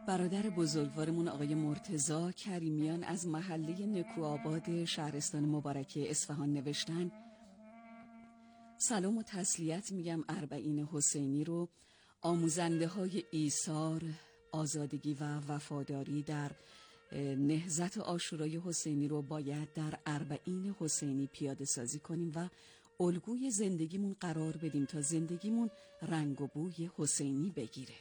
برادر بزرگوارمون آقای مرتضی کریمیان از محله نکوآباد شهرستان مبارکه اصفهان نوشتن: سلام و تسلیت میگم اربعین حسینی رو، آموزنده های ایثار، آزادگی و وفاداری در نهضت عاشورای حسینی رو باید در اربعین حسینی پیاده سازی کنیم و الگوی زندگیمون قرار بدیم تا زندگیمون رنگ و بوی حسینی بگیره.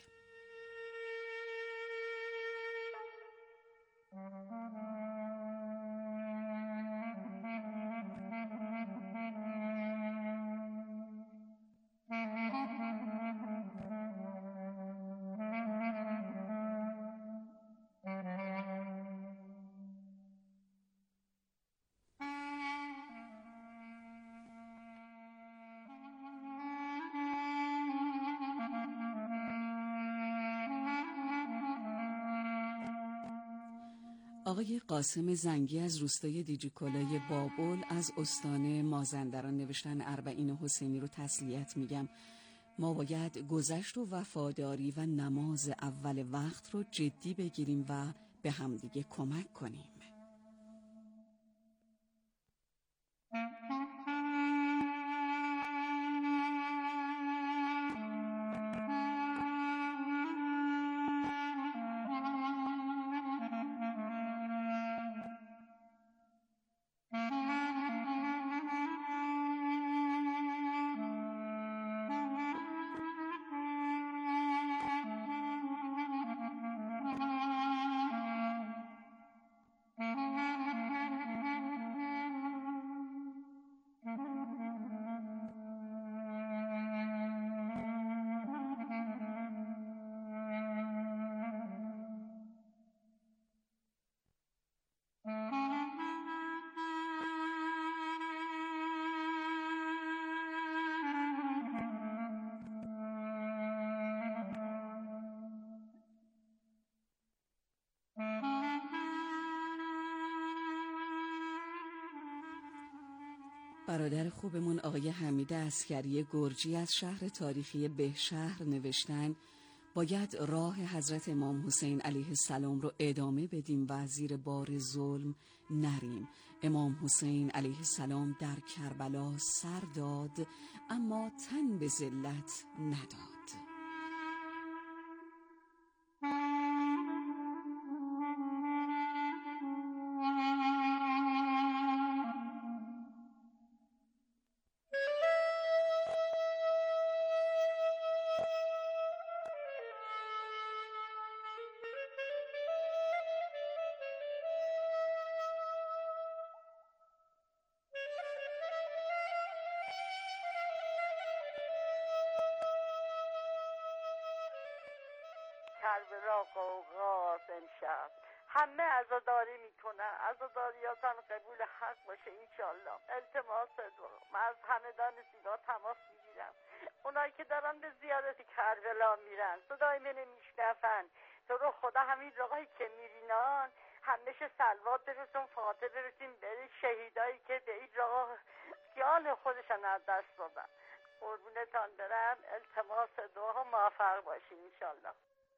آقای قاسم زنگی از روستای دیجیکلای بابل از استان مازندران نوشتن: اربعین حسینی رو تسلیت میگم. ما باید گذشت و وفاداری و نماز اول وقت رو جدی بگیریم و به همدیگه کمک کنیم. برادر خوبمون آقای حمید عسکری گرجی از شهر تاریخی بهشهر نوشتن: باید راه حضرت امام حسین علیه السلام رو ادامه بدیم و زیر بار ظلم نریم. امام حسین علیه السلام در کربلا سر داد اما تن به ذلت نداد. کربلا قوقاست امشب، همه عزاداری میکنن، عزاداریاتان قبول حق باشه انشالله. التماس دعا، من از همدان سیگار تماس میگیرم، اونایی که دارن به زیارت کربلا میرن صدای منو میشنفن، تو رو خدا همین راهی که میرینان همیشه سلوات برسون، فاتحه برسیم به شهیدایی که به این راه جان خودشان از دست دادن. قربونتان برم، التماس دعا، موفق باشین انشالله.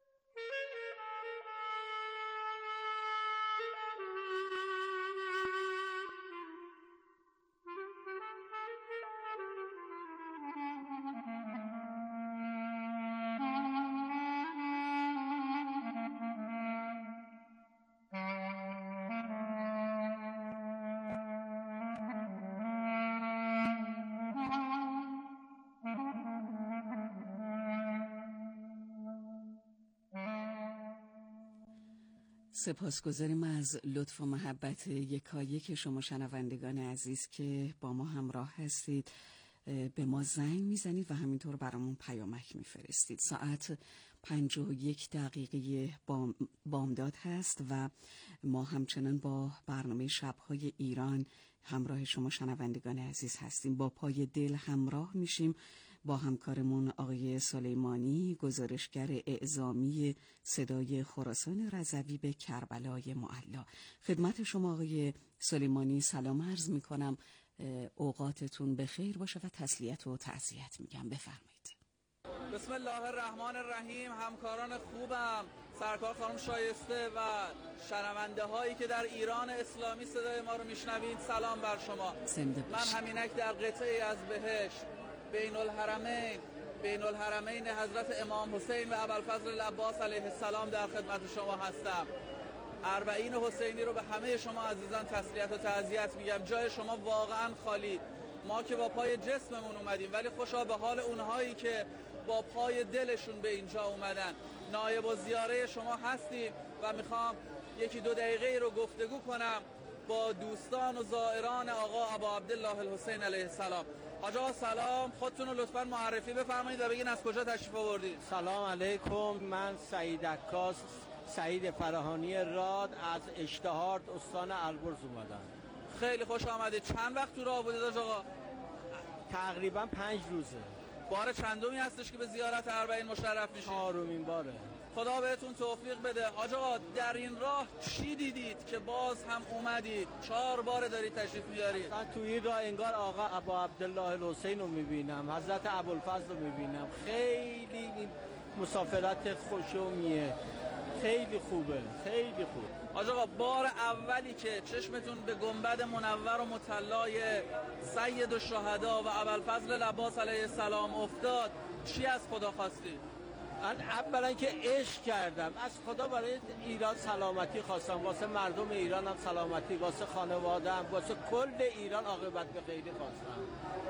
سپاسگزاریم از لطف و محبت یکایک شما شنوندگان عزیز که با ما همراه هستید. به ما زنگ میزنید و همینطور برامون پیامک میفرستید. ساعت 51 بامداد هست و ما همچنان با برنامه شب‌های ایران همراه شما شنوندگان عزیز هستیم. با پای دل همراه میشیم با همکارمون آقای سلیمانی، گزارشگر اعزامی صدای خراسان رضوی به کربلای معلی. خدمت شما آقای سلیمانی سلام عرض میکنم. اوقاتتون بخیر باشه و تسلیت و تعزیت میگم. بفرمایید. بسم الله الرحمن الرحیم. همکاران خوبم، سرکار خانم شایسته و شنونده هایی که در ایران اسلامی صدای ما رو میشنوید، سلام بر شما. من همینک در قطعی از بهشت بین الحرمین حضرت امام حسین و ابوالفضل العباس علیه السلام در خدمت شما هستم. اربعین حسینی رو به همه شما عزیزان تسلیت و تعزیت میگم. جای شما واقعا خالی. ما که با پای جسممون اومدیم، ولی خوشا به حال اونهایی که با پای دلشون به اینجا اومدن. نایب الزیاره شما هستیم و میخوام یکی دو دقیقه رو گفتگو کنم با دوستان و زائران آقا ابا عبدالله الحسین علیه السلام. حاج آقا سلام، خودتون رو لطفاً معرفی بفرمایید و بگین از کجا تشریف آوردید. سلام علیکم، من سعید عکاس، سعید فراهانی راد از اشتهارد استان البرز اومدم. خیلی خوش آمدید. چند وقت تو راه بودید آقا؟ تقریبا 5 روزه. بار چندمی هستش که به زیارت اربعین مشرف میشید؟ 4مین باره. خدا بهتون توفیق بده. حاج آقا در این راه چی دیدید که باز هم اومدید؟ 4 بار دارید تشریف میارید. من تو این راه انگار آقا ابا عبدالله الحسین رو میبینم، حضرت ابوالفضل رو میبینم. خیلی مسافرت خوشومیه، خیلی خوبه، خیلی خوب. حاج آقا بار اولی که چشمتون به گنبد منور و مطلای سید الشهدا و ابوالفضل العباس علیه السلام افتاد، چی از خدا خواستی؟ من اولا که عشق کردم، از خدا برای ایران سلامتی خواستم، واسه مردم ایران هم سلامتی، واسه خانواده‌ام، واسه کل ایران عاقبت به خیری خواستم.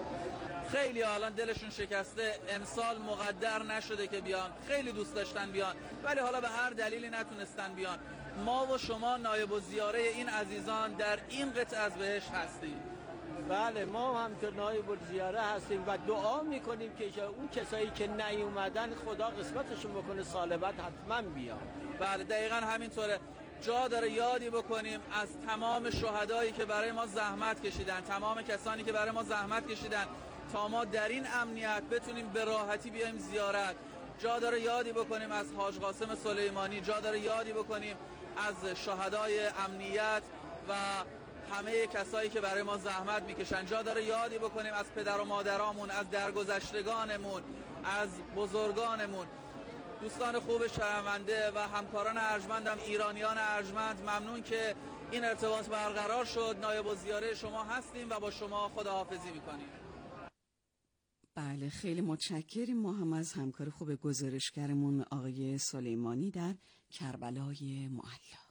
خیلی الان دلشون شکسته، امسال مقدر نشده که بیان، خیلی دوست داشتن بیان ولی حالا به هر دلیلی نتونستن بیان. ما و شما نایب الزیاره این عزیزان در این قطعه از بهشت هستیم. بله، ما هم تو نایب الزیاره هستیم و دعا میکنیم که اون کسایی که نیومدن خدا قسمتشون بکنه سالمت حتما بیان. بله دقیقاً همینطوره. جا داره یادی بکنیم از تمام شهدایی که برای ما زحمت کشیدن، تمام کسانی که برای ما زحمت کشیدن تا ما در این امنیت بتونیم به راحتی بیایم زیارت. جا داره یادی بکنیم از حاج قاسم سلیمانی، جا داره یادی بکنیم از شهدای امنیت و همه کسایی که برای ما زحمت میکشن. جا داره یادی بکنیم از پدر و مادرامون، از درگذشتگانمون، از بزرگانمون. دوستان خوب شنونده و همکاران ارجمندم، ایرانیان ارجمند، ممنون که این ارتباط برقرار شد. نایب الزیاره شما هستیم و با شما خداحافظی میکنیم. بله خیلی متشکریم. ما هم از همکار خوب گزارشگرمون آقای سلیمانی در کربلای معلی.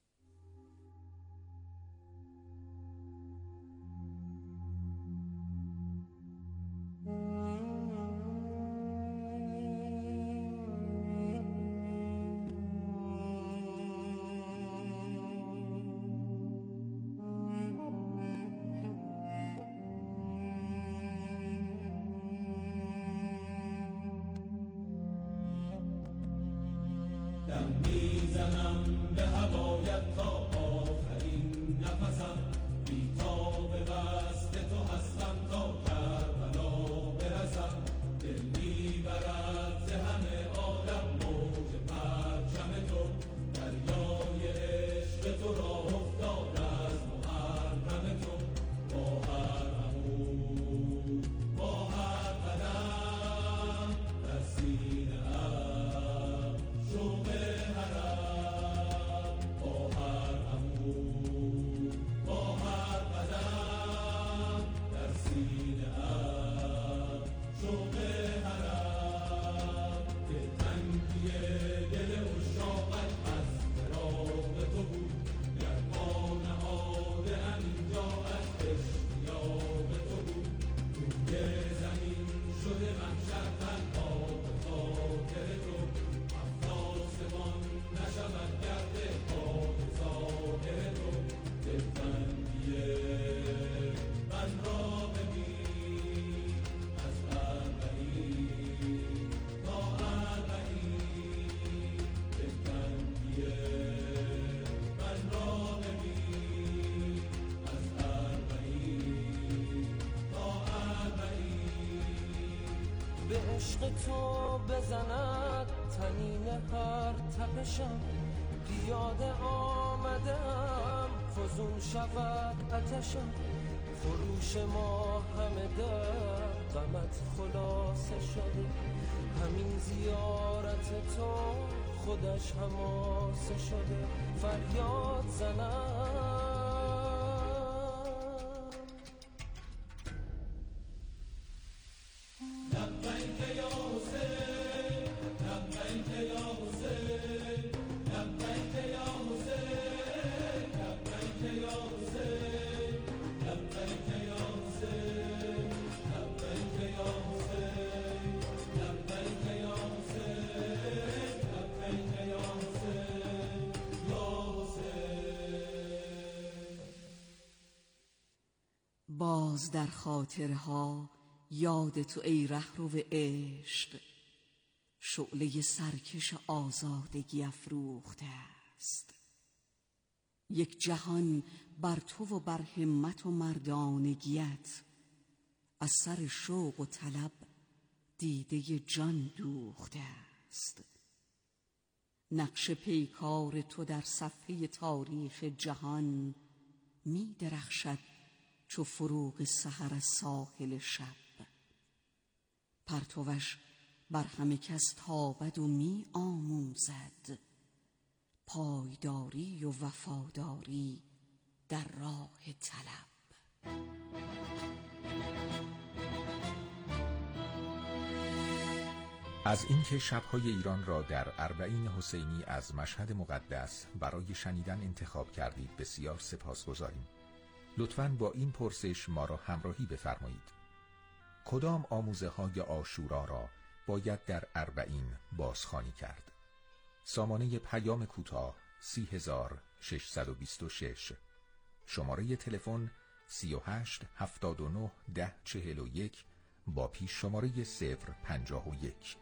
عشق تو بزند تنین هر تپشم، پیاده آمدم فزون شود آتشم، فروش ما همه در غمت خلاصه شده. همین زیارت تو خودش حماسه شده. فریاد زنم باز در خاطرها یاد تو ای رهرو عشق، شعله سرکش آزادگی افروخته است. یک جهان بر تو و بر همت و مردانگیت، از سر شوق و طلب دیده جان دوخته است. نقش پیکار تو در صفحه تاریخ جهان می درخشد چو فروغ سحر از ساحل شب. پرتوش بر همه کس تابد و می آموزد، پایداری و وفاداری در راه طلب. از اینکه شب‌های ایران را در اربعین حسینی از مشهد مقدس برای شنیدن انتخاب کردید بسیار سپاسگزاریم. لطفاً با این پرسش ما را همراهی بفرمایید: کدام آموزه‌های عاشورا را باید در اربعین بازخوانی کرد؟ سامانه پیام کوتاه 30626، شماره تلفن 38 79 10 41 با پیش شماره 051.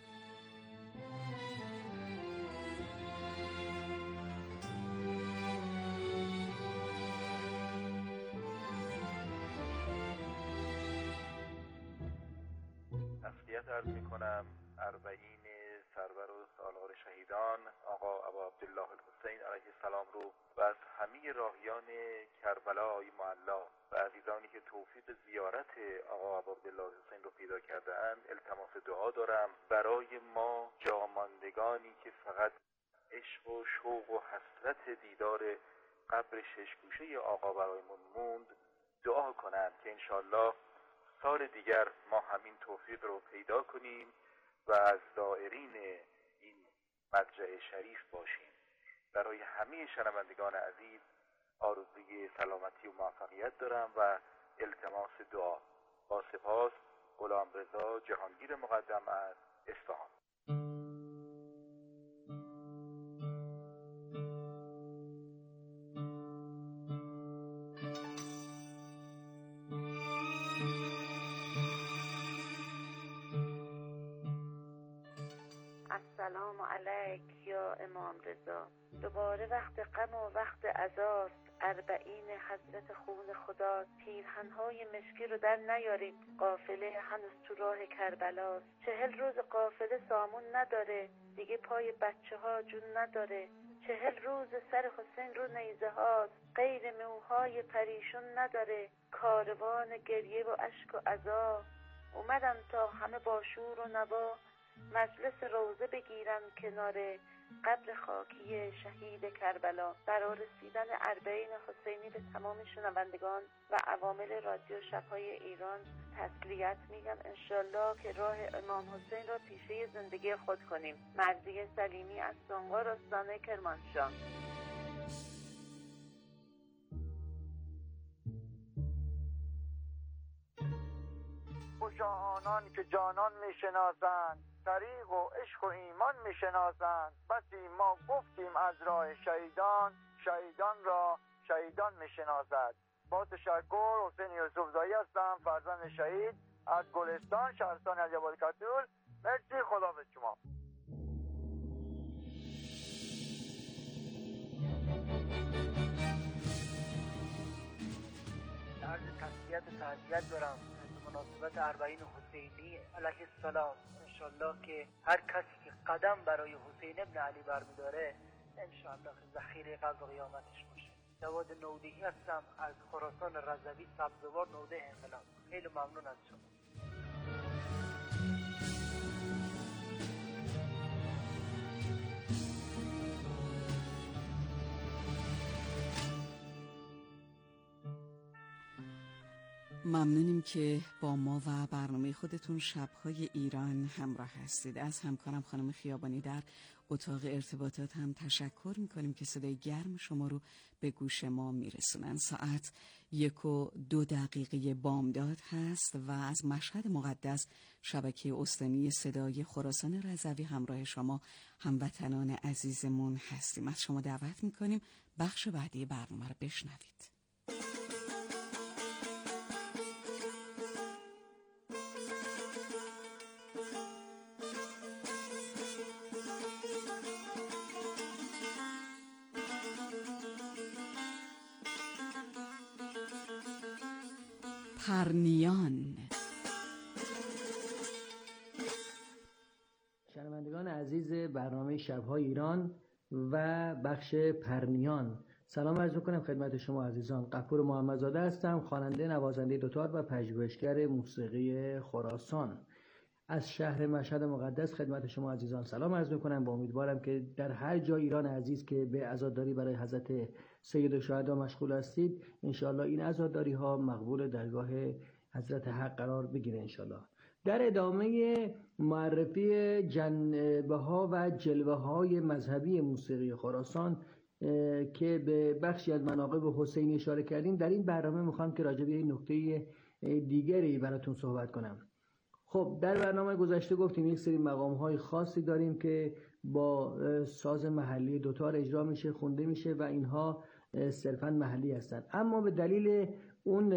تسلیت عرض می کنم اربعین سرور و سالار شهیدان آقا ابا عبدالله الحسین علیه السلام رو و از همه راهیان کربلای معلا و عزیزانی که توفیق زیارت آقا ابا عبدالله الحسین رو پیدا کرده اند التماس دعا دارم برای ما جاماندگانی که فقط عشق و شوق و حسرت دیدار قبر ششگوشه آقا برایمون موند دعا کنند که انشالله سال دیگر ما همین توفیق رو پیدا کنیم و از زائرین این مرجع شریف باشیم. برای همه شنوندگان عزیز آرزوی سلامتی و موفقیت دارم و التماس دعا. با سپاس، غلامرضا جهانگیر مقدم از اصفهان. السلام علیک یا امام رضا. دوباره وقت غم و وقت عزاست، اربعین حضرت خون خدا. پیرهنهای مشکی رو در نیارید، قافله هنوز تو راه کربلاست. 40 روز قافله سامون نداره، دیگه پای بچه ها جون نداره. 40 روز سر حسین رو نیزه هاست، غیر موهای پریشون نداره. کاروان گریه و اشک و عزا اومدن تا همه با شور و نوا مجلس روضه بگیرن کنار قبر خاکی شهید کربلا. برای رسیدن اربعین حسینی به تمام شنوندگان و عوامل رادیو شب‌های ایران تسلیت میگم. انشالله که راه امام حسین را پیشه زندگی خود کنیم. مرضیه سلیمی از سنقار استان کرمانشاه. خوشا آنان که جانان میشناسند، طریق و عشق و ایمان میشناسند. بسی ما گفتیم از راه شهیدان، شهیدان را شهیدان میشناسد. با تشکر، حسین یوسفزایی هستم، فرزند شهید از گلستان، شهرستان علی‌آباد کتول. مرسی، خدا به شما. عرض تسلیت و تعزیت دارم مناسبت اربعین حسینی علیه السلام. انشالله که هر کسی که قدم برای حسین ابن علی برمیداره انشالله که ذخیره قبر قیامتش باشه. جواد نودهی هستم از خراسان رضوی، سبزوار، نوده انقلاب. خیلی ممنون از شما. ممنونیم که با ما و برنامه خودتون شب‌های ایران همراه هستید. از همکارم خانم خیابانی در اتاق ارتباطات هم تشکر میکنیم که صدای گرم شما رو به گوش ما میرسونن. ساعت 1:02 بامداد هست و از مشهد مقدس شبکه استانی صدای خراسان رضوی همراه شما هموطنان عزیزمون هستیم. از شما دعوت میکنیم بخش بعدی برنامه رو بشنوید. پرنیان. شنوندگان عزیز برنامه شب‌های ایران و بخش پرنیان، سلام عرض می‌کنم خدمت شما عزیزان. غفور محمدزاده هستم، خواننده، نوازنده دوتار و پژوهشگر موسیقی خراسان از شهر مشهد مقدس. خدمت شما عزیزان سلام عرض می‌کنم، با امیدوارم که در هر جای ایران عزیز که به عزاداری برای حضرت سید الشهدا مشغول هستید، انشاءالله این عزاداری ها مقبول درگاه حضرت حق قرار بگیره انشاءالله. در ادامه معرفی جنبه ها و جلوه های مذهبی موسیقی خراسان که به بخشی از مناقب حسینی اشاره کردیم، در این برنامه میخوام که راجع به این نکته دیگری براتون صحبت کنم. خب در برنامه گذشته گفتیم یک سری مقام های خاصی داریم که با ساز محلی دوتار اجرا میشه، خونده میشه و اینها صرفاً محلی هستند، اما به دلیل اون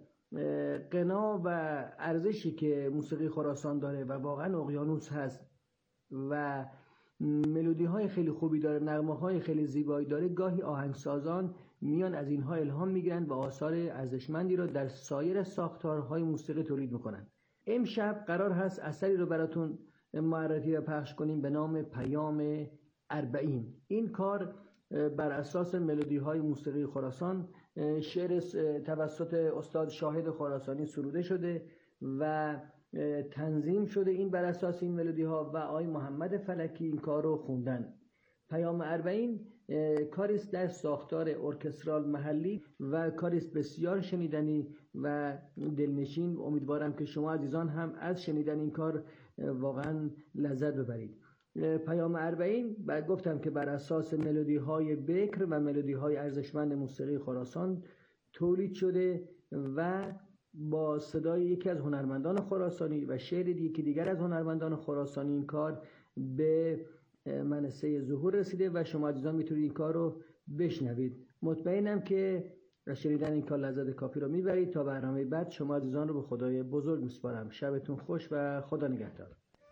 غنا و ارزشی که موسیقی خراسان داره و واقعا اقیانوس هست و ملودی های خیلی خوبی داره، نغمه های خیلی زیبایی داره، گاهی آهنگسازان میان از اینها الهام میگیرن و آثار ارزشمندی رو در سایر ساختارهای موسیقی تولید میکنن. امشب قرار هست اثری رو براتون معرفی و پخش کنیم به نام پیام اربعین. این کار بر اساس ملودی های موسیقی خراسان، شعر توسط استاد شاهد خراسانی سروده شده و تنظیم شده این بر اساس این ملودی ها و آقای محمد فلکی این کار رو خوندن. پیام اربعین کاریست در ساختار ارکسترال محلی و کاریست بسیار شنیدنی و دلنشین. امیدوارم که شما عزیزان هم از شنیدن این کار واقعا لذت ببرید. پیام اربعین گفتم که بر اساس ملودی های بکر و ملودی های ارزشمند موسیقی خراسان تولید شده و با صدای یکی از هنرمندان خراسانی و شعر دیگر از هنرمندان خراسانی این کار به منصه ظهور رسیده و شما عزیزان میتونید این کار رو بشنوید. مطمئنم که شنیدن این کار لذت کافی رو میبرید. تا برنامه بعد شما عزیزان رو به خدای بزرگ میسپارم. شبتون خوش و خدا نگهدار.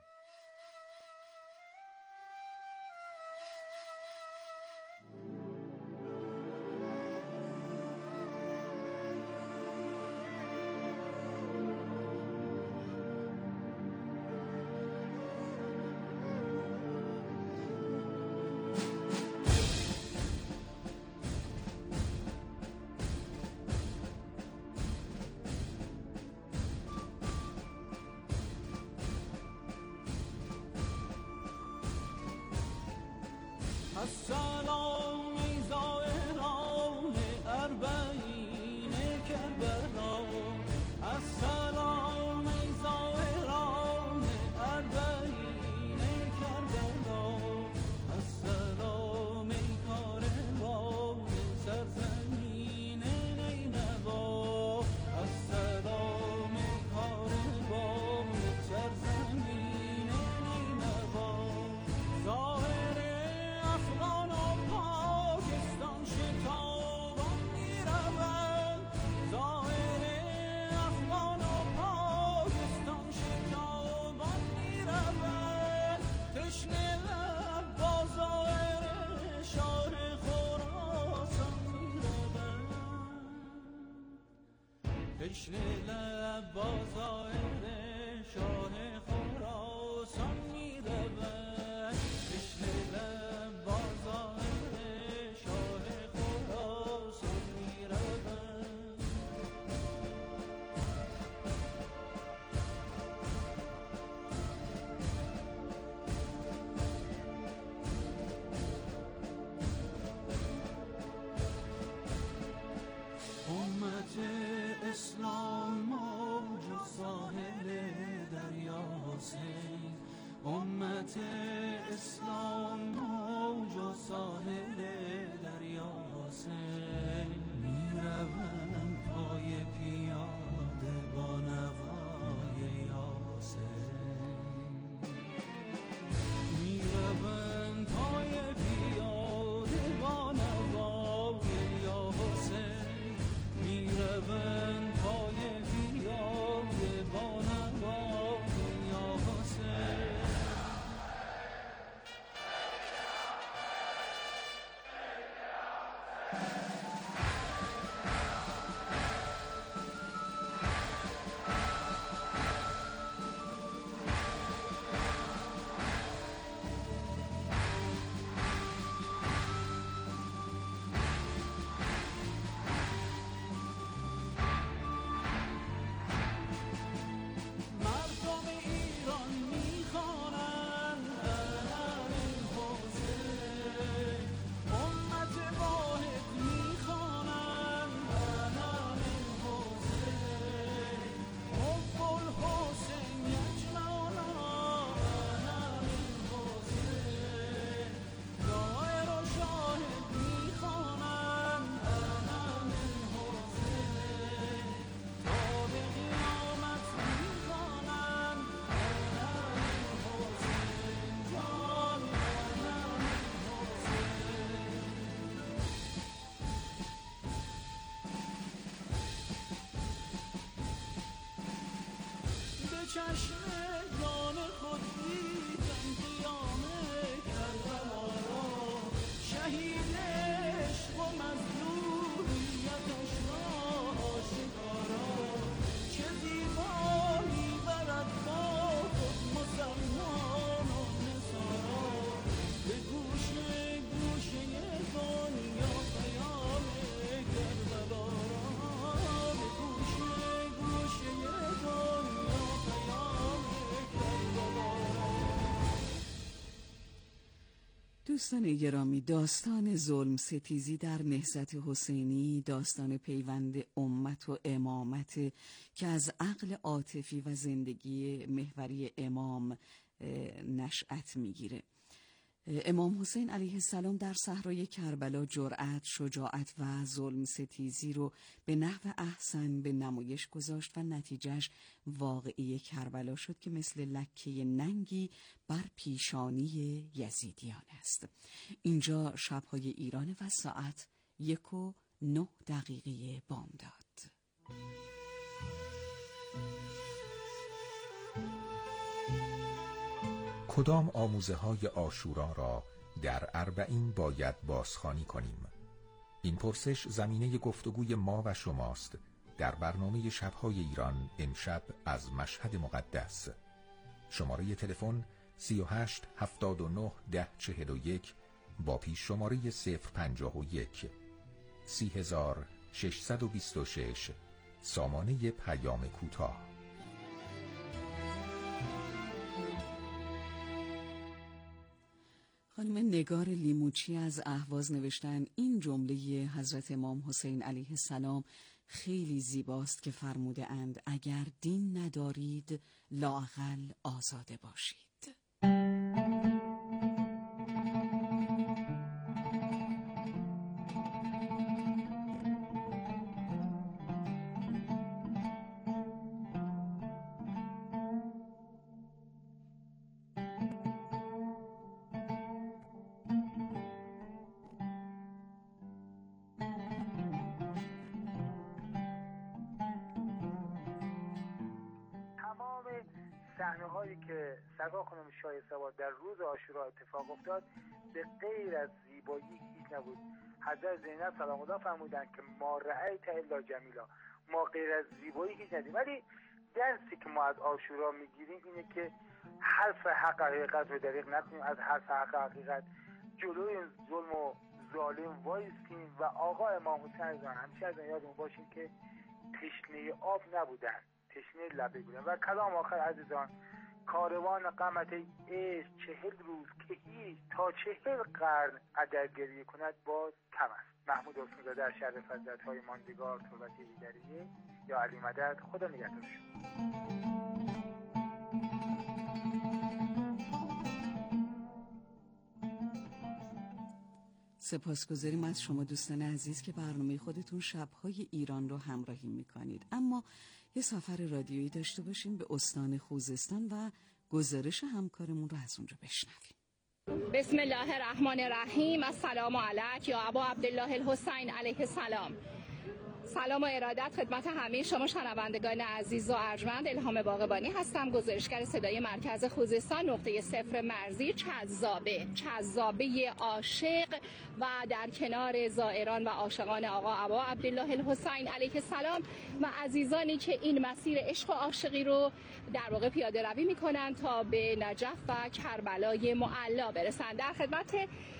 السلام ای زائران اربعین کربلا، السلام ای زائران اربعین کربلا، السلام ای کاروان سرزمین نینوا، السلام ای کاروان سرزمین نینوا. تشنه لب با زائر شاه خراسان می‌رود، تشنه لب با زائر شاه خراسان می‌رود. امت اسلام چشم جان خود دیدم قیام کربلا را، شهید عشق و مظلومیتش را آشکارا. چه زیبایی برد با خود مسلمان و نصارا، به گوشه گوشه دنیا قیام کربلا را، به گوشه گوشه دنیا. دوستان گرامی، داستان ظلم ستیزی در نهضت حسینی داستان پیوند امت و امامت که از عقل عاطفی و زندگی محوری امام نشأت میگیره. امام حسین علیه السلام در صحرای کربلا جرأت، شجاعت و ظلم ستیزی رو به نحو احسن به نمایش گذاشت و نتیجهش واقعی کربلا شد که مثل لکه ننگی بر پیشانی یزیدیان است. اینجا شب‌های ایران و ساعت 1:09 بامداد. کدام آموزه های عاشورا را در اربعین باید بازخوانی کنیم؟ این پرسش زمینه گفتگوی ما و شماست در برنامه شب‌های ایران امشب از مشهد مقدس. شماره تلفن 38 79 10 41 با پیش شماره 051 30626 سامانه پیام کوتاه. خانم نگار لیموچی از اهواز نوشتن این جمله حضرت امام حسین علیه السلام خیلی زیباست که فرموده اند اگر دین ندارید لااقل آزاده باشید. صحنه‌هایی که سگا خانم شایسته‌آباد در روز عاشورا اتفاق افتاد به غیر از زیبایی هیچ نبود. حضرت زینب سلام الله فرمودند که ما رأیت الا جمیلا، ما غیر از زیبایی هیچ ندیدیم. ولی درسی که ما از عاشورا میگیریم اینه که حرف حق حقیقت رو دریغ نکنیم، از حرف حق حقیقت جلوی ظلم و ظالم وایستیم و آقا امام حسین همیشه از یادمون باشیم که تشنه آب نبودن، تشنه لبه بودن. و کلام آخر عزیزان، کاروان قامت عشق 40 روز که هیچ تا 40 قرن اگر گریه کند باز کم است. محمود حسین‌زاده در شرح فضیلت‌های ماندگار تربت هیدریه یا علی مدد. خدا نگهدار شما. سپاسگزاریم از شما دوستان عزیز که برنامه خودتون شب‌های ایران رو همراهی میکنید. اما یه سفر رادیویی داشته باشیم به استان خوزستان و گزارش همکارمون رو از اونجا بشنویم. بسم الله الرحمن الرحیم. السلام علیک یا ابا عبدالله الحسین علیه السلام. سلام و ارادت خدمت همه شما شنوندگان عزیز و ارجمند. الهام باقبانی هستم، گزارشگر صدای مرکز خوزستان نقطه صفر مرزی چذابه عاشق و در کنار زائران و عاشقان آقا ابا عبدالله الحسین علیه السلام و عزیزانی که این مسیر عشق و عاشقی رو در واقع پیاده روی میکنن تا به نجف و کربلای معلا برسن. در خدمت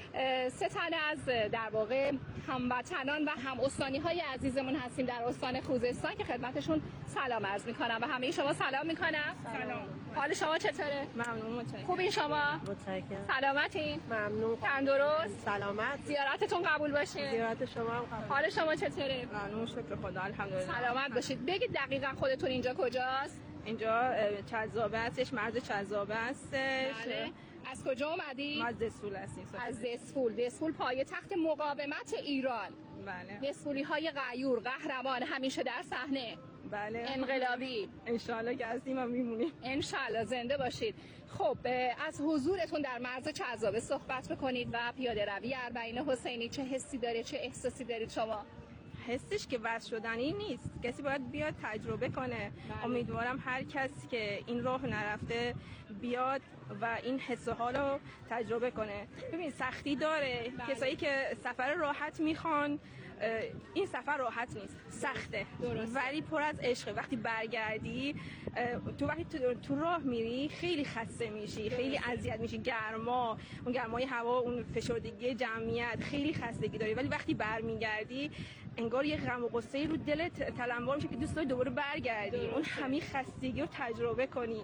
3 تن از در واقع هموطنان و هم استانی های عزیزمون هستیم در استان خوزستان که خدمتشون سلام عرض میکنم و همه شما سلام میکنم. سلام. حال شما چطوره؟ ممنون. متشکرم. خوبین شما؟ متشکرم. سلامتین؟ ممنون. تندرست؟ سلامت. زیارتتون قبول باشه. زیارت شما هم قبول. حال شما چطوره؟ ممنون، شکر خدا، الحمدلله. سلامت باشید. بگید دقیقاً خودتون اینجا کجاست؟ اینجا چذابه هستش، مرز چذابه هستش. بله. از کجا اومدی؟ از دسفول هستیم. از دسفول پایتخت مقاومت ایران. بله. دسفولی های غیور، قهرمان، همیشه در صحنه. بله. انقلابی. انشالله که هستیم و میمونیم. انشالله زنده باشید. خب از حضورتون در مرز چذابه صحبت بکنید و پیاده روی اربعین حسینی چه حسی داره، چه احساسی دارید شما؟ حسش که وصل شدنی نیست، کسی باید بیاد تجربه کنه. امیدوارم هر کسی که این راه نرفته بیاد و این حس و حال رو تجربه کنه. ببین سختی داره. کسایی که سفر راحت میخوان، این سفر راحت نیست، سخته. درست. ولی پر از عشقه. وقتی برگردی وقتی تو راه میری خیلی خسته میشی، خیلی اذیت میشی، اون گرمای هوا، اون فشردگی جمعیت، خیلی خستگی داری. ولی وقتی برمیگردی انگار یه غم و غصه رو دلت تلمبار میشه که دوست داری دوباره برگردی. اون همین خستگی رو تجربه کنی.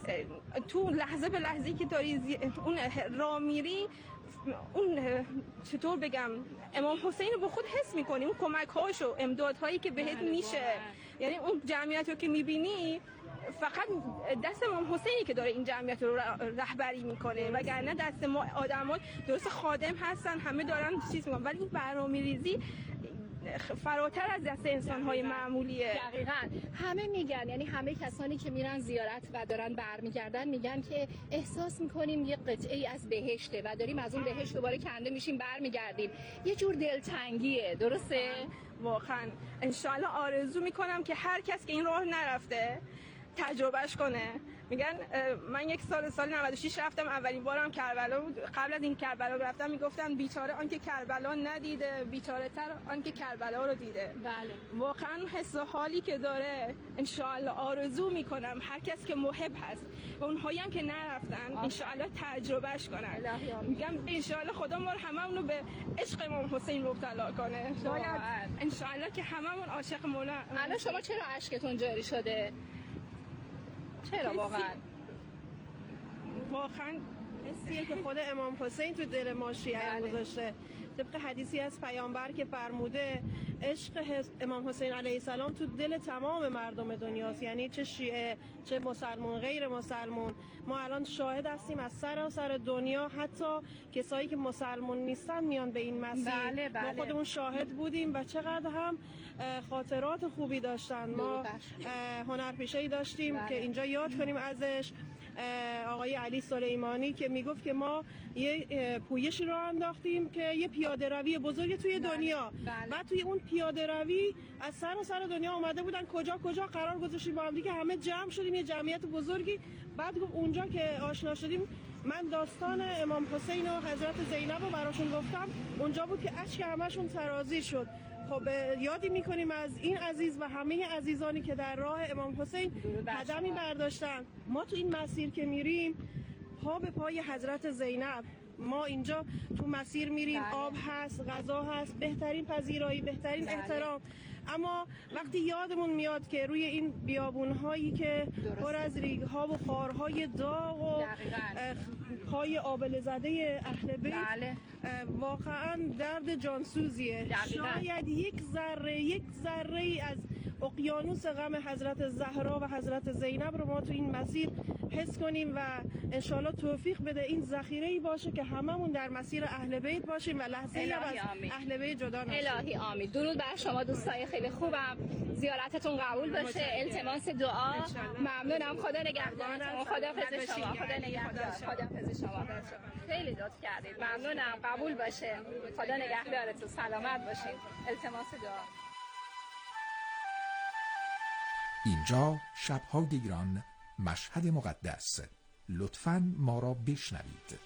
تو لحظه به لحظه‌ای که داری اون راه میری، اون چطور بگم، امام حسین رو به خود حس میکنی، اون کمک‌هاشو، امدادهایی که بهت میشه. یعنی اون جمعیت رو که میبینی فقط دست امام حسینی که داره این جمعیت رو رهبری میکنه، وگرنه دست ما آدم‌ها درست خادم هستن، همه دارن چیز میکنن، ولی این برنامه‌ریزی فراتر از دست انسان‌های معمولیه. دقیقاً. همه میگن، یعنی همه کسانی که میرن زیارت و دارن برمیگردن میگن که احساس میکنیم یه قطعه‌ای از بهشته و داریم از اون بهشت دوباره کنده میشیم برمیگردیم. یه جور دلتنگیه. درسته؟ واقعاً انشالله آرزو میکنم که هر کس که این راه نرفته تجربهش کنه. میگن من یک سال 96 رفتم، اولین بارم کربلا بود. قبل از این کربلا رفتم میگفتن بیچاره آن که کربلا ندیده، بیچاره تر آن که کربلا رو دیده. بله. واقعا حس و حالی که داره انشالله آرزو میکنم هر کس که محب هست و اونهایی هم که نرفتن انشالله تجربهش کنن. میگم انشالله خدا ما رو هممون به عشق امام حسین مبتلا کنه. شاید انشالله که هممون عاشق مولا. الان شما چرا اشکتون جاری شده؟ چرا واقعا حسیه که خود امام حسین تو دل ما شیعه گذاشته. طبق حدیثی از پیامبر که فرموده عشق امام حسین علیه السلام تو دل تمام مردم دنیاست، یعنی چه شیعه چه مسلمون غیر مسلمون. ما الان شاهد هستیم از سراسر دنیا، حتی کسایی که مسلمون نیستن میان به این مسیر. بله. ما خودمون شاهد بودیم و چقدر هم خاطرات خوبی داشتن. ما هنرپیشه‌ای داشتیم که اینجا یاد کنیم ازش، آقای علی سلیمانی که میگفت که ما یه پویشی رو انداختیم که یه پیاده روی بزرگ توی دنیا. بعد توی اون پیاده روی از سر دنیا اومده بودن کجا قرار گذاشتیم با هم دیگه، همه جمع شدیم یه جمعیت بزرگی. بعد گفت اونجا که آشنا شدیم من داستان امام حسین و حضرت زینب رو براشون گفتم، اونجا بود که اشک همشون سرازیر شد. خب یادی میکنیم از این عزیز و همه عزیزانی که در راه امام حسین قدمی برداشتن. ما تو این مسیر که میریم پا به پای حضرت زینب، ما اینجا تو مسیر میریم، آب هست، غذا هست، بهترین پذیرایی، بهترین احترام. اما وقتی یادمون میاد که روی این بیابون‌هایی که پر از ریگ‌ها و خارهای داغ و پای آبله زده اهل بیت، واقعا درد جانسوزیه. شاید یک ذره از اقیانوس غم حضرت زهرا و حضرت زینب رو ما تو این مسیر حس کنیم و انشالله توفیق بده این ذخیره‌ای باشه که هممون در مسیر اهل بیت باشیم و لحظه‌ای از اهل بیت جدا نشیم. الهی آمین. درود بر شما دوستای خیلی خوبم، زیارتتون قبول باشه. التماس دعا. ممنونم. خدا نگهدارتون. خداحافظ شما. خدا نگهدار. خداحافظ شما. خیلی لطف کردید. ممنونم. قبول باشه. خدا نگهدارتون. سلامت باشید. التماس دعا. اینجا شب‌های ایران، مشهد مقدس. لطفاً ما را بشنوید.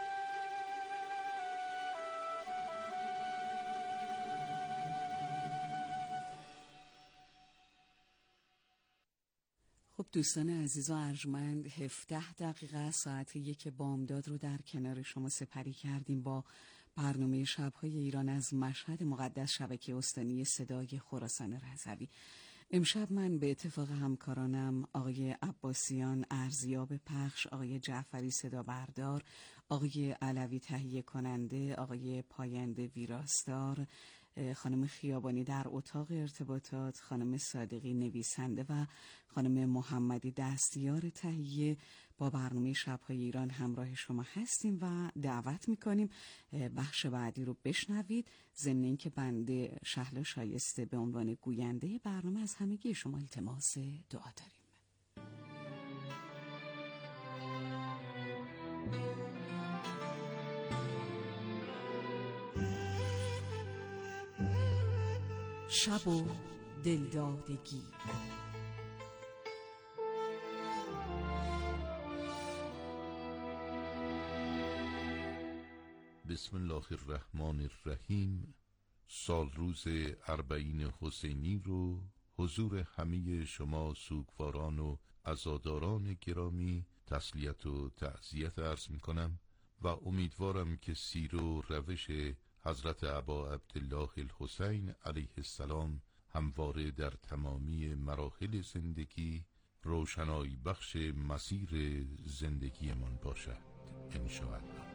خب دوستان عزیز و ارجمند، 17 دقیقه ساعت 1 بامداد رو در کنار شما سپری کردیم با برنامه شب‌های ایران از مشهد مقدس، شبکه استانی صدای خراسان رضوی. امشب من به اتفاق همکارانم آقای عباسیان ارزیاب پخش، آقای جعفری صدا بردار، آقای علوی تهیه کننده، آقای پاینده ویراستار، خانم خیابانی در اتاق ارتباطات، خانم صادقی نویسنده و خانم محمدی دستیار تهیه با برنامه شب‌های ایران همراه شما هستیم و دعوت میکنیم بخش بعدی رو بشنوید. ضمن اینکه بنده شهلا شایسته به عنوان گوینده برنامه از همگی شما التماس دعا داریم. شب و دلدادگی. بسم الله الرحمن الرحیم. سال روز اربعین حسینی رو حضور همه شما سوگواران و عزاداران گرامی تسلیت و تعزیت عرض می کنم و امیدوارم که سیر و روش حضرت ابا عبدالله الحسین علیه السلام همواره در تمامی مراحل زندگی روشنایی بخش مسیر زندگیمان باشد انشاءالله.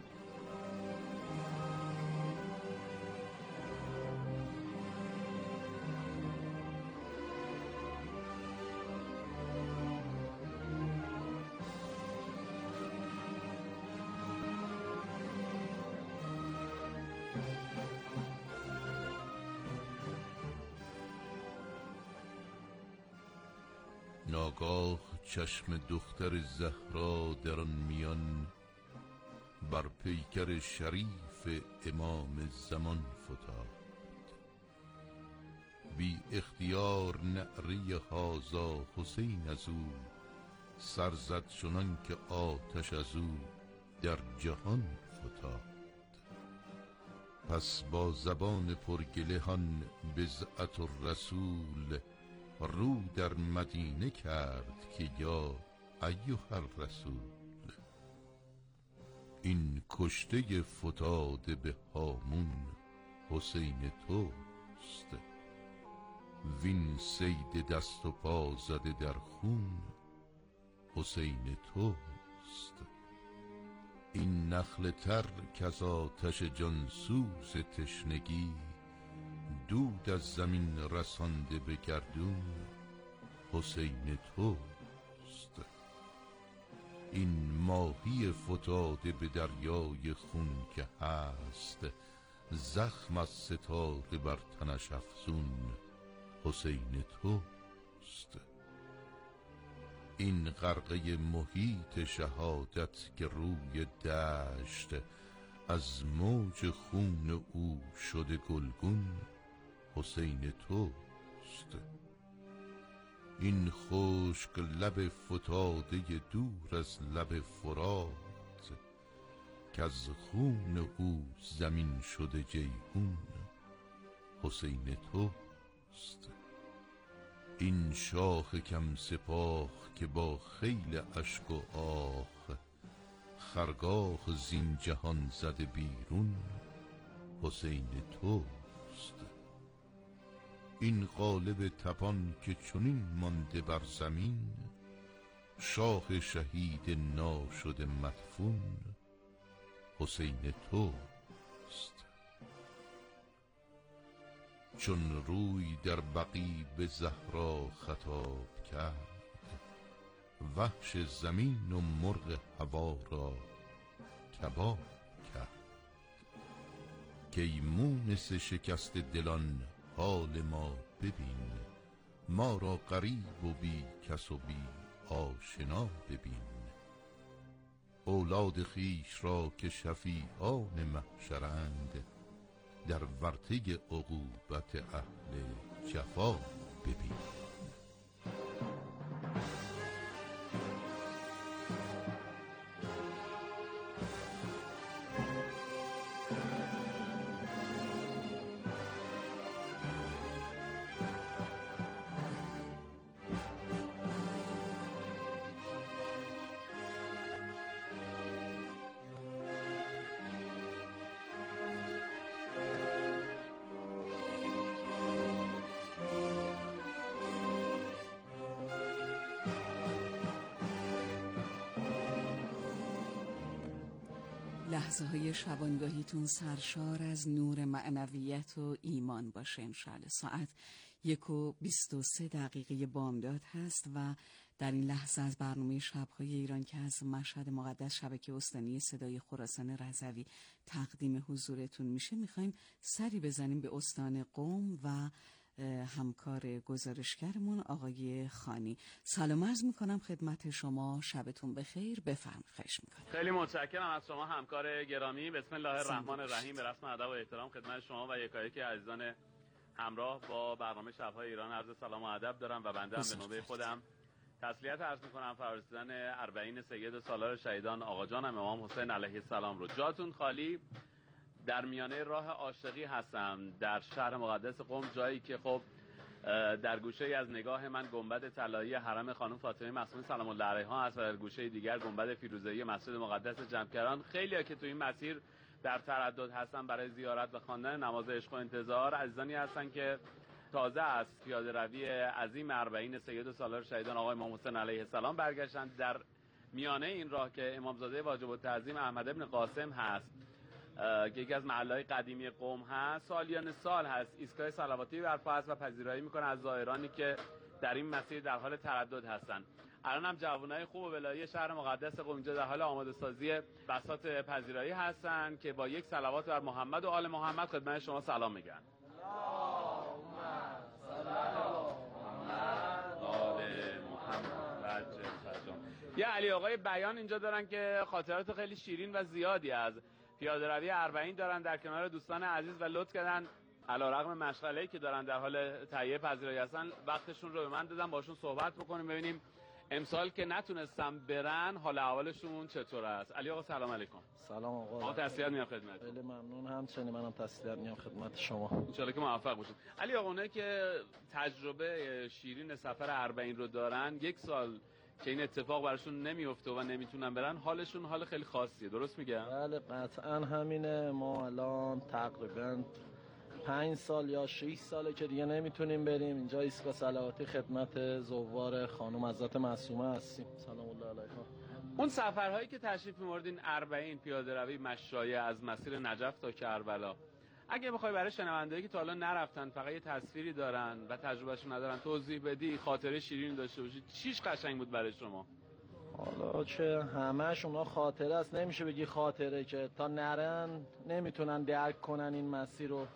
ناگاه چشم دختر زهرا در آن میان بر پیکر شریف امام زمان فتاد. بی اختیار نعره هازا حسین از او سر زد چنان که آتش از او در جهان فتاد. پس با زبان پرگلهان بضعت الرسول رو در مدینه کرد که یا ایها الرسول، این کشته فتاده به هامون حسین توست، وین صید دست و پا زده در خون حسین توست. این نخل تر کز آتش جانسوز تشنگی دود از زمین رسانده به گردون حسین توست. این ماهی فتاده به دریای خون که هست زخم از ستاره بر تنش افزون حسین توست. این غرقه محیط شهادت که روی دشت از موج خون او شده گلگون حسین توست. این خشک لب فتاده دور از لب فرات که از خون او زمین شده جیحون حسین توست. این شاخ کم سپاه که با خیل اشک و آه خرگاه زین جهان زده بیرون حسین توست. این قالب تپان که چنین مانده بر زمین شاه شهید ناشده مدفون حسین توست. چون روی در بقیع به زهرا خطاب کرد وحش زمین و مرغ هوا را کباب کرد. که ای مونس شکست دلان حال ما ببین، ما را غریب و بی کس و بی آشنا ببین. اولاد خویش را که شفیعان محشرند در ورطه عقوبت اهل جفا ببین. لحظه های شبانگاهیتون سرشار از نور معنویت و ایمان باشه انشاءالله. ساعت 1:23 بامداد هست و در این لحظه از برنامه شب‌های ایران که از مشهد مقدس شبکه استانی صدای خراسان رضوی تقدیم حضورتون میشه میخوایم سری بزنیم به استان قم و همکار گزارشگرمون آقای خانی. سلام عرض میکنم خدمت شما، شبتون بخیر، بفرمایید. خواهش میکنم. خیلی متشکرم از شما همکار گرامی. بسم الله الرحمن الرحیم. به رسم ادب و احترام خدمت شما و یکایک عزیزان همراه با برنامه شب‌های ایران عرض سلام و ادب دارم و بنده هم به نوبه خودم تسلیت عرض میکنم فرارسیدن اربعین سید سالار شهیدان آقا جانم امام حسین علیه السلام رو. جاتون خالی. در میانه راه عاشقی هستم در شهر مقدس قم، جایی که خب در گوشه ای از نگاه من گنبد طلایی حرم خانم فاطمه معصومه سلام الله علیها هست و در گوشه دیگر گنبد فیروزه‌ای مسجد مقدس جمکران. خیلی‌ها که تو این مسیر در تردد هستن برای زیارت و خواندن نماز عشق و انتظار، عزیزانی هستن که تازه از پیاده روی عظیم اربعین سید سالار شهیدان آقای امام حسین علیه السلام برگشتن. در میانه این راه که امامزاده واجب التعظیم احمد ابن قاسم هست که یکی از محله‌های قدیمی قم هست، سالیان سال هست ایستگاه صلواتی برپا است و پذیرایی میکنه از زائرانی که در این مسیر در حال تردد هستن. الان هم جوانای خوب و ولایی شهر مقدس قم اینجا در حال آماده سازی بساط پذیرایی هستن که با یک صلوات بر محمد و آل محمد خدمت شما سلام میگن. یه علی آقای بیان اینجا دارن که خاطرات خیلی شیرین و زیادی از پیاده روی اربعین دارن در کنار دوستان عزیز و لطف کردن علیرغم مشغله‌ای که دارن در حال تهیه پذیرایی هستن وقتشون رو به من دادن باشون صحبت بکنیم ببینیم امسال که نتونستم برن حال احوالشون چطور است. علی آقا سلام علیکم. سلام آقا. ما تسلیت میام خدمت. خیلی ممنون، همچنین منم تسلیت میام خدمت شما. ان شاءالله که موفق باشید. علی آقا اونایی که تجربه شیرین سفر اربعین رو دارن، یک سال که این اتفاق براشون نمیفته و نمیتونن برن، حالشون حال خیلی خاصیه، درست میگم؟ بله قطعا همینه. ما الان تقریبا 5 سال یا 6 ساله که دیگه نمیتونیم بریم. اینجا ایستگاه صلواتی خدمت زوار خانم حضرت معصومه هستیم سلام الله علیها. اون سفرهایی که تشریف می‌بردین اربعین پیاده روی مشایع از مسیر نجف تا کربلا، اگه بخوای برای شنوندهایی که تا حالا نرفتن فقط یه تصویری دارن و تجربهشون ندارن توضیح بدی، خاطره شیرین داشته باشی، چیش قشنگ بود برای شما؟ حالا چه همش اونا خاطره است، نمیشه بگی خاطره که تا نرن نمیتونن درک کنن این مسیر رو.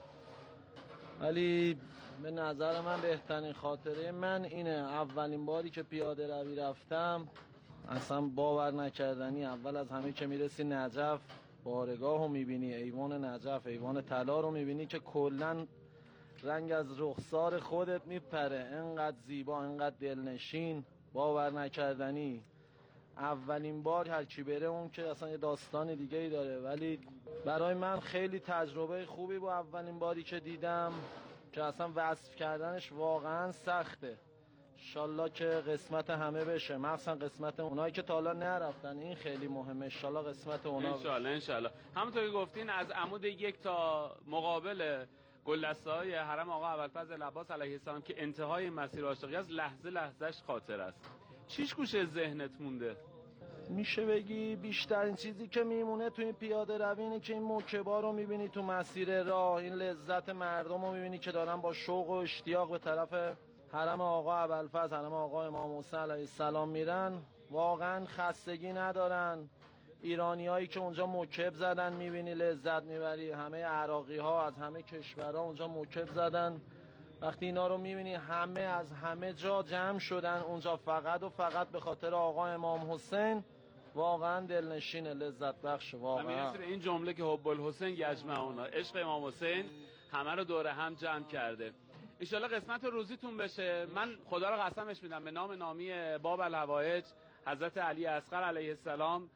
ولی به نظر من بهترین خاطره من اینه، اولین باری که پیاده روی رفتم اصلا باور نکردنی. اول از همه که میرسی نجف، بارگاه رو میبینی، ایوان نجف، ایوان طلا رو میبینی که کلن رنگ از رخسار خودت میپره، انقدر زیبا، انقدر دلنشین، باور نکردنی. اولین بار هر کی بره اون که اصلا یه داستان دیگه ای داره، ولی برای من خیلی تجربه خوبی بود اولین باری که دیدم که اصلا وصف کردنش واقعا سخته. انشالله که قسمت همه بشه، مخصوصا قسمت اونایی که تا حالا نرفتن، این خیلی مهمه. انشالله قسمت اونا انشالله. همونطور که گفتین از عمود 1 تا مقابل گلدسته‌های حرم آقا ابوالفضل عباس علیه السلام که انتهای مسیر عاشقی است، لحظه لحظهش خاطر است. چیش گوشه ذهنت مونده؟ میشه بگی بیشترین چیزی که میمونه تو این پیاده روی اینه که این موکبا رو میبینی تو مسیر راه، این لذت مردم رو میبینی که دارن با شوق و اشتیاق به طرف حرم آقا ابوالفضل، حرم آقا امام حسین علیه السلام میرن. واقعا خستگی ندارن. ایرانیایی که اونجا موکب زدن میبینی لذت میبری. همه عراقی ها از همه کشورها اونجا موکب زدن. وقتی اینا رو میبینی همه از همه جا جمع شدن اونجا فقط و فقط به خاطر آقا امام حسین، واقعا دلنشینه، لذت بخش واقعا. همین این جمله که حب الحسین یجمعنا، عشق امام حسین همه رو دور هم جمع کرده. انشالله قسمت روزیتون بشه. من خدا رو قسمش میدم به نام نامی باب الحوائج حضرت علی اصغر علیه السلام،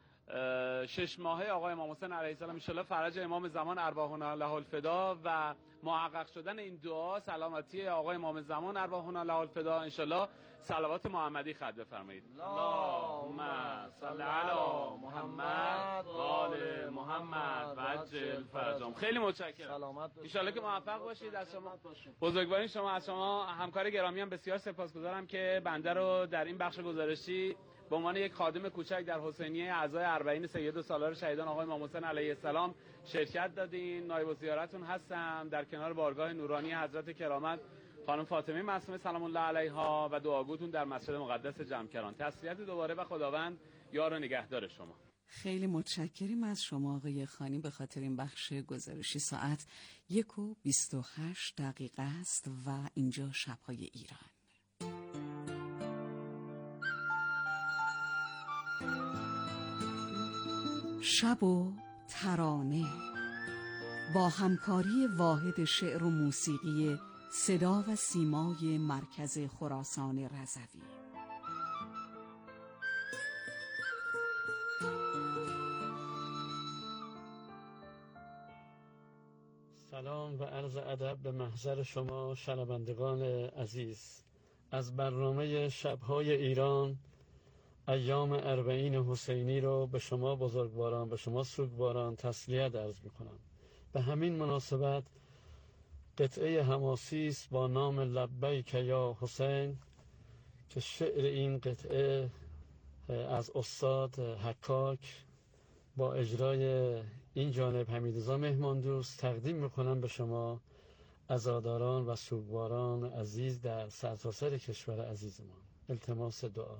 6 ماهه آقای امام حسین علیه السلام، انشالله فرج امام زمان ارواحنا له الفدا و محقق شدن این دعا سلامتی آقای امام زمان ارواحنا له الفدا، انشالله صلوات محمدی خط بفرمایید. اللهم صل علی محمد و آل محمد و عجل فرجهم. خیلی متشکرم. انشالله که موفق باشید. از شما بزرگوارین شما، از شما همکار گرامی هم بسیار سپاسگزارم که بنده رو در این بخش گزارشی به عنوان یک خادم کوچک در حسینیه اعضای اربعین سید سالار شهیدان آقای امام حسین علیه السلام شرکت دادین. نایب الزیارتون هستم در کنار بارگاه نورانی حضرت کرامت خانم فاطمه معصومه سلام الله علیها و دعاگوتون در مسجد مقدس جمکران. تسلیت دوباره و خداوند یار و نگهدار شما. خیلی متشکریم از شما آقای خانی به خاطر این بخش گزارشی. ساعت 1:28 است و اینجا شب‌های ایران. شب و ترانه با همکاری واحد شعر و موسیقی صدا و سیمای مرکز خراسان رضوی. سلام و عرض ادب به محضر شما شنوندگان عزیز. از برنامه شب‌های ایران ایام اربعین حسینی رو به شما بزرگواران، به شما سوگواران تسلیت عرض می‌کنم. به همین مناسبت قطعه حماسی است با نام لبیک یا حسین که شعر این قطعه از استاد حکاک با اجرای این جانب حمیدرضا مهماندوست تقدیم میکنم به شما عزاداران و سوگواران عزیز در سرتاسر کشور عزیزمان. التماس دعا.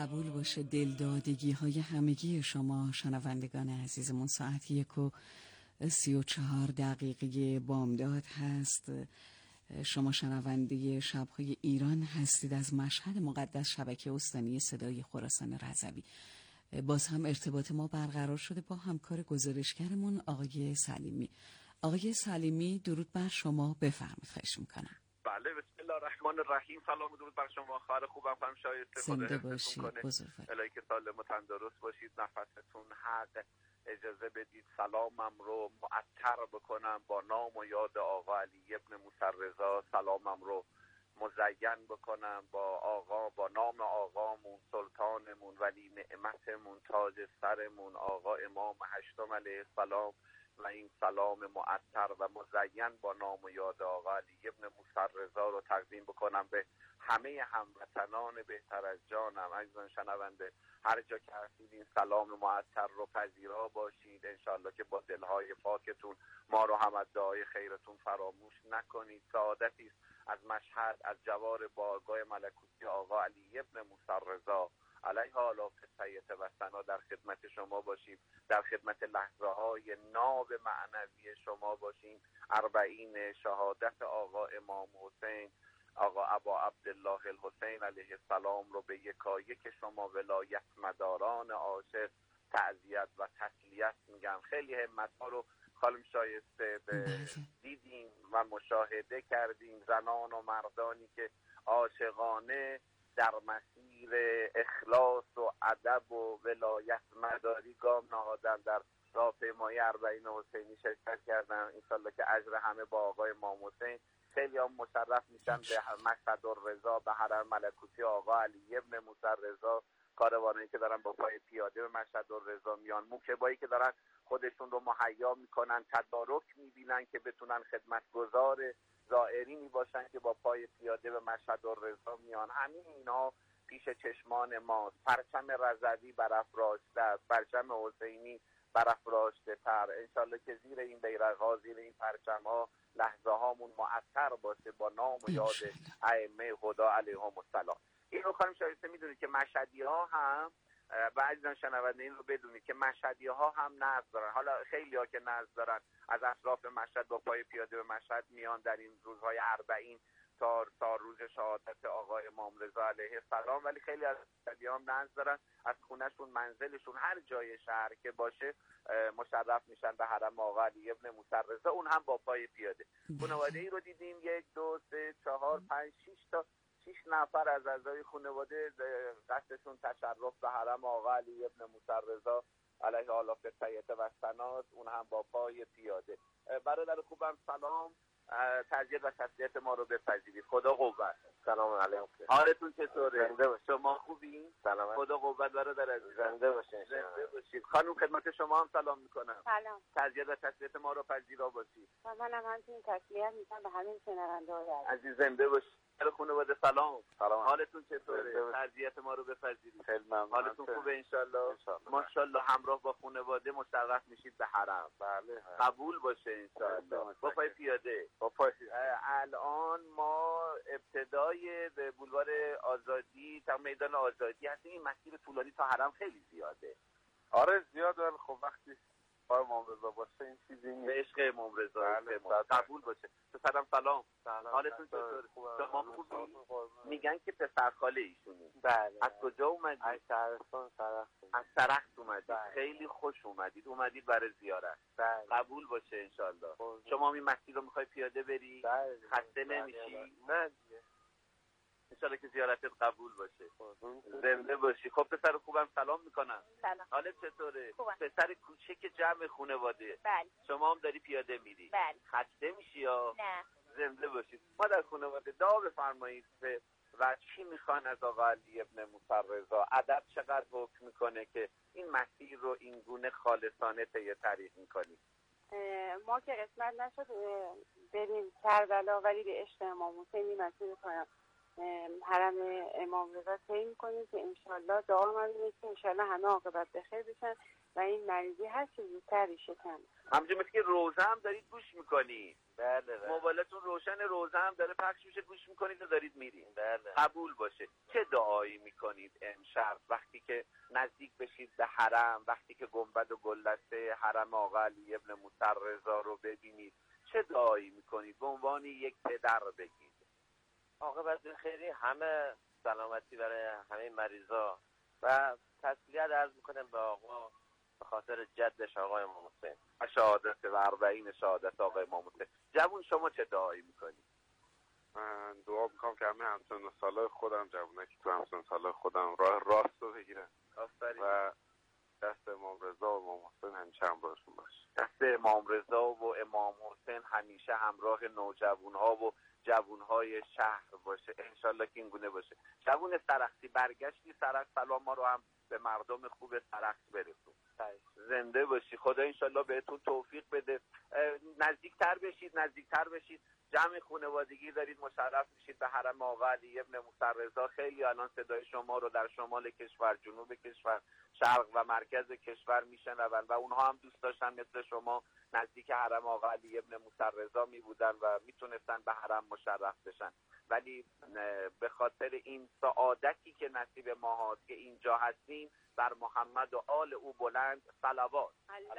قبول باشه دلدادگی های همگی شما شنوندگان عزیزمون. ساعت 1:34 بامداد هست. شما شنونده شب‌های ایران هستید از مشهد مقدس، شبکه استانی صدای خراسان رضوی. باز هم ارتباط ما برقرار شده با همکار گزارشگرمون آقای سلیمی. آقای سلیمی درود بر شما، بفرمایید. خواهش میکنم. بله، بسم الله الرحمن الرحیم. سلام و درود بر شما. خواهر خوبم، خانم شایسته. زنده باشید بزرگوار. الهی که سالم و تندرست باشید، نفستون حق. اجازه بدید سلامم رو معطر بکنم با نام و یاد آقا علی ابن موسی رضا. سلامم رو مزین بکنم با نام آقامون، سلطانمون، ولی نعمتمون، تاج سرمون، آقا امام هشتم علیه السلام، و این سلام معطر و مزین با نام و یاد آقا علی ابن موسی رضا رو تقدیم بکنم به همه هموطنان بهتر از جانم. عزیزان شنونده، هر جا که هستید این سلام معطر رو پذیرا باشید. انشالله که با دلهای پاکتون ما رو هم از دعای خیرتون فراموش نکنید. سعادتی است از مشهد، از جوار بارگاه ملکوتی آقا علی ابن موسی رضا علیه آلاف سیئت و ثنا در خدمت شما باشیم، در خدمت لحظه های ناب معنوی شما باشیم. 40 شهادت آقا امام حسین، آقا ابا عبدالله الحسین علیه السلام رو به یکایک شما ولایت مداران عاشق تعزیت و تسلیت میگم. خیلی همت ها رو خانم شایسته دیدیم و مشاهده کردیم، زنان و مردانی که عاشقانه در مسیر اخلاص و ادب و ولایت مداری گام نهادن، در راهپیمایی 40 حسینی شرکت کردن. انشالله که اجر همه با آقای امام حسین. خیلی هم مشرف میشن به مشهد الرضا، به حرم ملکوتی آقا علی ابن موسی رضا. کاروانایی که دارن با پای پیاده به مشهد الرضا میان، موکبایی که دارن خودشون رو مهیا میکنن، تدارک میبینن که بتونن خدمتگزار زائرینی باشن که با پای پیاده به مشهد الرضا میان. همین اینا پیش چشمان ماست. پرچم رضوی برافراشته است، پرچم حسینی برافراشته تر. انشالله که زیر این بیرق‌ها، زیر این پرچم‌ها لحظه هامون معطر باشه با نام و یاد ائمه خدا علیهم السلام. این رو خانم شایسته میدونید که مشهدی ها هم و عزیزان شنونده این رو بدونید که مشهدی ها هم نذر دارن. حالا خیلی ها که نذر دارن از اطراف مشهد با پای پیاده به مشهد میان در این روزهای 40 تا روز شهادت آقا امام رضا علیه السلام، ولی خیلی از مشهدی ها هم نذر دارن، از خونهشون، منزلشون، هر جای شهر که باشه مشرف میشن به حرم آقا علی ابن موسی رضا، اون هم با پای پیاده. خانواده ای رو دیدیم 1 2 3 4 5 6 نفر از اعضای خانواده قصدشون تشرف به حرم آقا علی ابن موسی رضا علیه آلاف سیئت و ثنا، اون هم با پای پیاده. برادر خوبم سلام، تعزیت و تسلیت ما رو بپذیرید. خدا قوت. سلام علیکم. حالتون چطوره؟ زنده باشید. شما خوبین؟ سلام. خدا قوت برادر عزیز. زنده باشید. زنده باشید. خانم خدمت شما هم سلام میکنم. سلام. تعزیت و تسلیت ما رو پذیرا باشید. منم همچنین تسلیت میکنم به همین شنونده‌های عزیز. زنده باشید. خانواده سلام. حالتون چطوره؟ تعزیت ما رو بپذیرید. خیلی ممنون. حالتون خوبه انشالله؟ ماشاءالله. همراه با خانواده مشرف میشید به حرم. بله. قبول باشه انشالله. با پای پیاده. الان ما ابتدای به بولوار آزادی تا میدان آزادی هستیم. این مسیر طولانی تا حرم خیلی زیاده. آره زیاده، ولی خب وقتی پای امام رضا باشه این چیزی نیست. به عشق امام رضا. قبول باشه. پسرم سلام. حالتون چطوره؟ شما خوبی؟ میگن که پسر خاله ایشونی. بله. از کجا اومدید؟ از شهرستان سرخ. از سرخ اومدید. خیلی خوش اومدید برای زیارت. بله. قبول باشه انشالله. شما هم این مسیر رو میخوای پیاده بری؟ بله. خسته نمیشی؟ نه دیگه. انشالله که زیارتت قبول باشه. زنده باشی. خب پسر خوبم سلام میکنم. سلام. حالت چطوره؟ خوبم. پسر کوچک جمع خانواده. بله. شما هم داری پیاده میری؟ بله. خسته میشی یا؟ نه. زنده باشید. ما در خانواده دعا بفرمایید و چی میخوان از آقا علی ابن موسی رضا؟ ادب چقدر حکم میکنه که این مسیر رو این گونه خالصانه طی طریق میکنید؟ ما که قسمت نشد بریم کربلا، ولی به عشق امام حسین مسیر کنم حرم امام رضا طی میکنیم که انشالله دعا من اینه که انشالله همه عاقبت بخیر بشن. و این مریضی هر چه زودتر ریشه کنه. همچنین مثل که روزه هم دارید گوش میکنید. بله. موبایلتون روشن، روزه هم داره پخش میشه، گوش میکنید و دارید میرید. بله. قبول باشه. چه دعایی میکنید امشب وقتی که نزدیک بشید به حرم، وقتی که گنبد و گلدسته حرم آقا علی ابن موسی رضا رو ببینید، چه دعایی میکنید به عنوان یک پدر بگید؟ عاقبت خیری، همه سلامتی برای همه مریضا و تسلیت عرض میکنم به آقا به خاطر جدش آقای امام حسین. شهادت و 40 شهادت آقای امام حسین. جوون شما چه دعایی میکنید؟ من دعا میکنم که همه همسن سالای خودم، جوونه که تو همسن سالای خودم راه راست رو بگیرن و دست امام رضا و امام حسین همیشه همراهشون باشه. دست امام رضا و امام حسین همیشه همراه نوجوان‌ها و جوان‌های شهر باشه. انشالله که این گونه باشه. جوون سرخسی برگشتی سرخ، سلام ما رو هم به مردم خوب سرخس برسون. زنده باشی. خدا انشالله بهتون توفیق بده. نزدیکتر بشید. جمع خانوادگی دارید، مشرف میشید به حرم آقا علی ابن موسی رضا. خیلی الان صدای شما رو در شمال کشور، جنوب کشور، شرق و مرکز کشور میشنون و اونها هم دوست داشتن مثل شما نزدیک حرم آقا علی ابن موسی رضا میبودن و میتونستن به حرم مشرف بشن، ولی به خاطر این سعادتی که نصیب ما هست که اینجا هستیم، بر محمد و آل او بلند صلوات.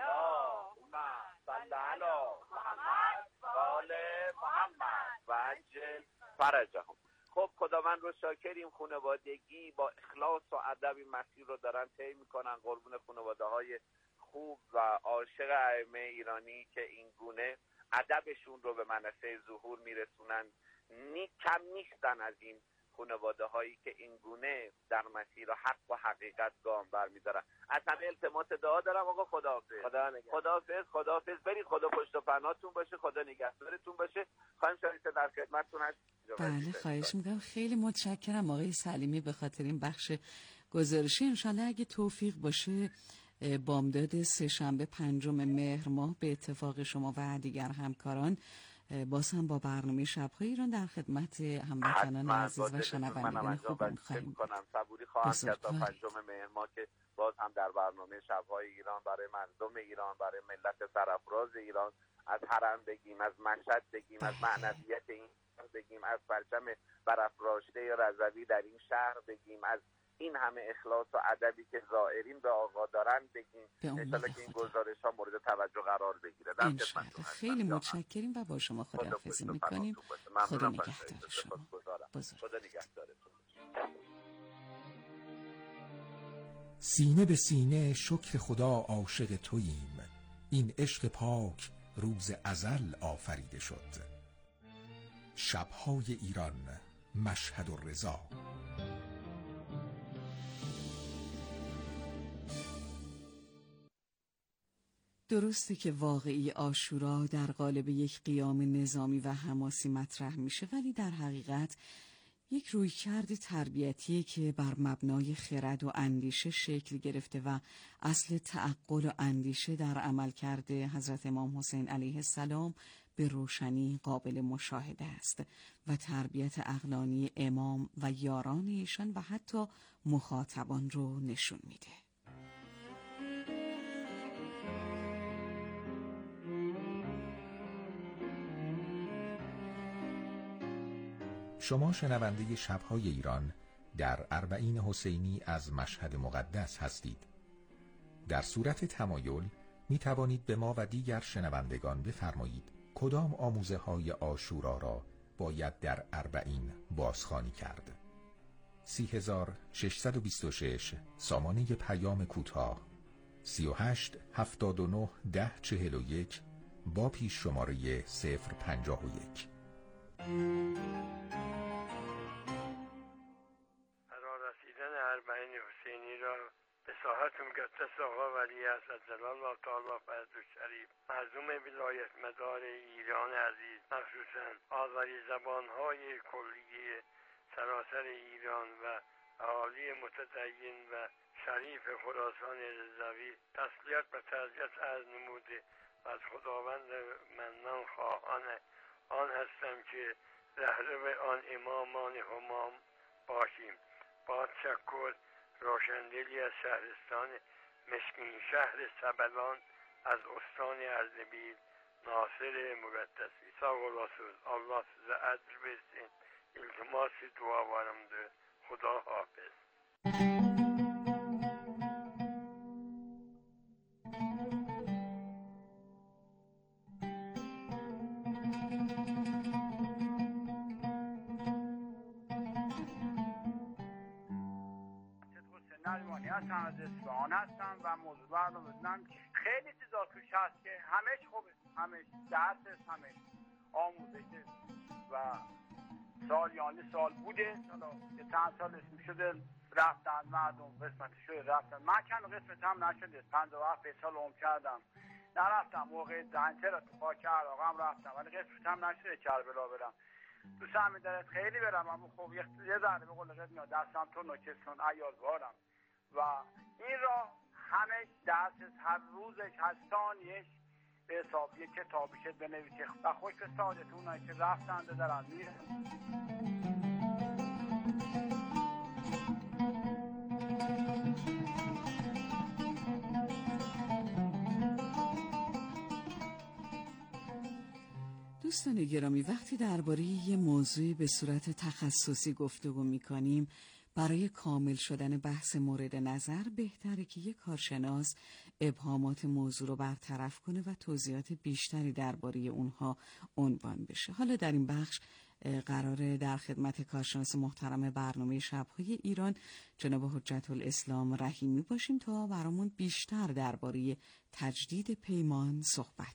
اللهم صل علی محمد و آل محمد و عجل فرجهم. خب خداوند رو شاکریم. خانوادگی با اخلاص و ادب این مسیر رو دارن طی میکنن. قربون خانواده های خوب و عاشق ائمه ایرانی که این گونه ادبشون رو به منصه ظهور میرسونن. کم نیستن از این خانواده هایی که این گونه در مسیر حق و حقیقت گام برمیدارن. از همه التماس دعا دارم آقا. خداحافظ. برید. خدا پشت و پناهتون باشه. خدا نگهدارتون باشه. خانم شایسته در خدمتتون هست. بله خواهش میکنم. خیلی متشکرم آقای سلیمی به خاطر این بخش گزارشی. انشالله اگه توفیق باشه بامداد سه‌شنبه 5 مهر ماه به اتفاق شما و دیگر همکاران باز هم با برنامه شب‌های ایران در خدمت هموطنان عزیز و شنوندگان خوبم خواهیم بود. صبوری خواهم کرد تا 5 مهر ماه که باز هم در برنامه شب‌های ایران برای مردم ایران، برای ملت سرافراز ایران از حرم بگیم، از مشهد بگیم، از معنویت این بگیم، از پرچم برافراشته رضوی در این شهر بگیم، از این همه اخلاص و ادبی که زائرین به آقا دارن بگیم. انشالله که این گزارش ها مورد توجه قرار بگیره. خیلی متشکریم و با شما خداحافظی میکنیم. خدا نگهدار شما. خدا نگهدارتون. سینه به سینه شکر خدا عاشق توییم، این عشق پاک روز ازل آفریده شد. شب‌های ایران، مشهد و رضا. درسته که واقعی عاشورا در قالب یک قیام نظامی و حماسی مطرح میشه، ولی در حقیقت یک رویکرد تربیتیه که بر مبنای خرد و اندیشه شکل گرفته و اصل تعقل و اندیشه در عملکرد حضرت امام حسین علیه السلام به روشنی قابل مشاهده است و تربیت عقلانی امام و یاران ایشان و حتی مخاطبان رو نشون میده. شما شنونده شب‌های ایران در 40 حسینی از مشهد مقدس هستید. در صورت تمایل می توانید به ما و دیگر شنوندگان بفرمایید کدام آموزه های عاشورا را باید در 40 بازخوانی کرد. 30626 سامانه پیام کوتاه 38 79 10 41 با پیش شماره 051. حسینی را به ساحت مقدس آقا ولی عزالجلال و تعالی فضل شریف مردم ولایت مدار ایران عزیز، مخصوصا آذری زبانهای کلیه سراسر ایران و اهالی متدین و شریف خراسان رضوی تسلیت و تعزیت عرض نموده و از خداوند منان خواهان آن هستم که رهرو آن امامان همام باشیم. با تشکر، روشندلی از شهرستان مشکین شهر سبلان از استان اردبیل ناصر مقدس ایسا و رسول الله size ecr versin. İltiması dualarımdır. خدا حافظ. نریمانی هستم از اصفهان هستم و موضوع برنامه بدونم خیلی چیزا توش هست که همش خوبه، همش درس است، همش آموزش و سالیانی سال بوده. حالا که چند سال اسم شده رفتن مردم قسمت شده رفتن، من چند قسمت هم نشده 57 سال عمر کردم نرفتم. موقع دهنچه را تو خاک عراقم رفتم ولی قسمت هم نشده کربلا برم. دوست هم می‌دارد خیلی برم اما خب یه ذره به قول قدیم دستم تو نوکستون عیال بارم و این را همه درسش هر روزش هر ثانیه‌اش به حساب یک کتابیش بنویسه و خوش به سعادتون که رفتند و دارن میرن. دوستان گرامی، وقتی درباره یه موضوعی به صورت تخصصی گفتگو می‌کنیم، برای کامل شدن بحث مورد نظر بهتره که یک کارشناس ابهامات موضوع رو برطرف کنه و توضیحات بیشتری درباره اونها عنوان بشه. حالا در این بخش قراره در خدمت کارشناس محترم برنامه شب‌های ایران جناب حجت الاسلام رحیمی باشیم تا برامون بیشتر درباره تجدید پیمان صحبت